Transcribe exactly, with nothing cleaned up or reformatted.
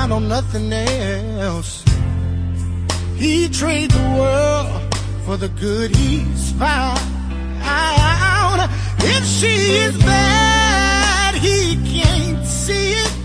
mind on nothing else. He trade the world for the good he's found. If she is bad, he can't see it.